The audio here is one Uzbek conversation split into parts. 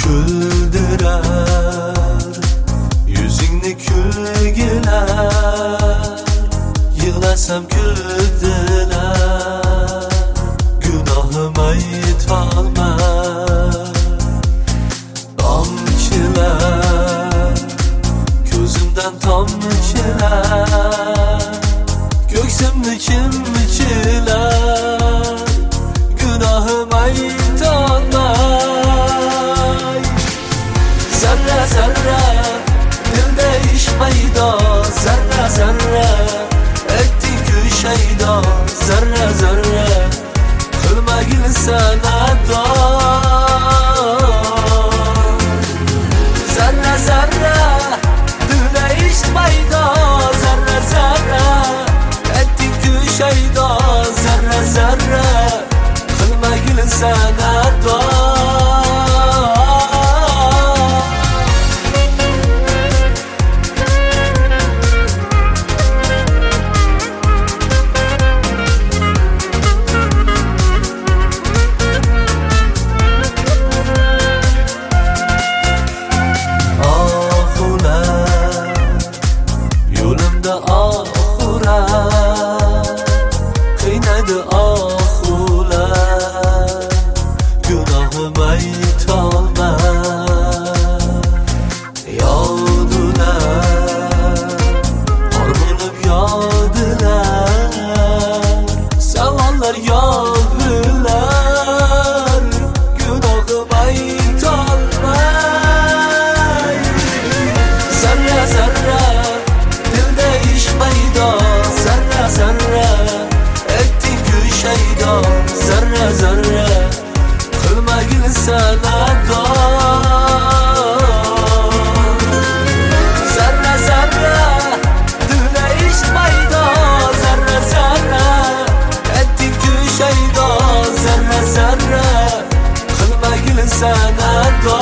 Güldürer yüzünde külgiler, yığlasam güldüler. Günahım aytolma tomchilar, ko'zimdan tomchilar, ko'ksimni chimchilar. Günahım aytolmay, zarra zarra dilda ish paydo, zarra zarra etding ku shaydo, zarra zarra qilmagin sanado. Zarra zarra dilda ish paydo, zarra zarra etding ku shaydo, zarra zarra qilmagin sanado. Kıynadı ahular, günahım aytolma. Yağdılar, har bo'lib yağdılar, savollar yağdılar. Günahım aytolmay, zarra zarra dilda ish paydo, zarra zarra shaydo, zarra zarra qilmagin sanado. Zarra zarra dilda ish paydo, zarra zarra etding ku shaydo, zarra zarra qilmagin sanado.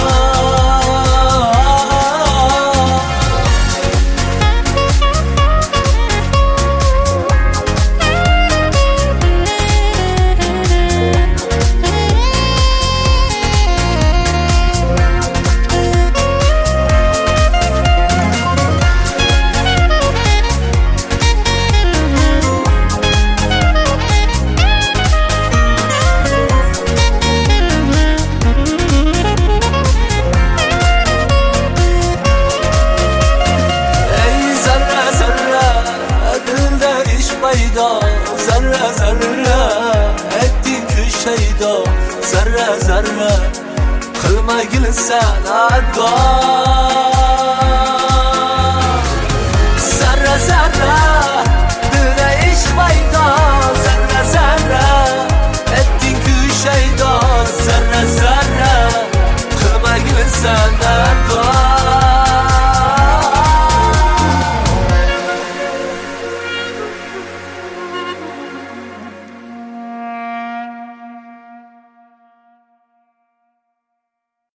Zarra zarra etding ku shaydo, zarra zarra qilmagin sanado.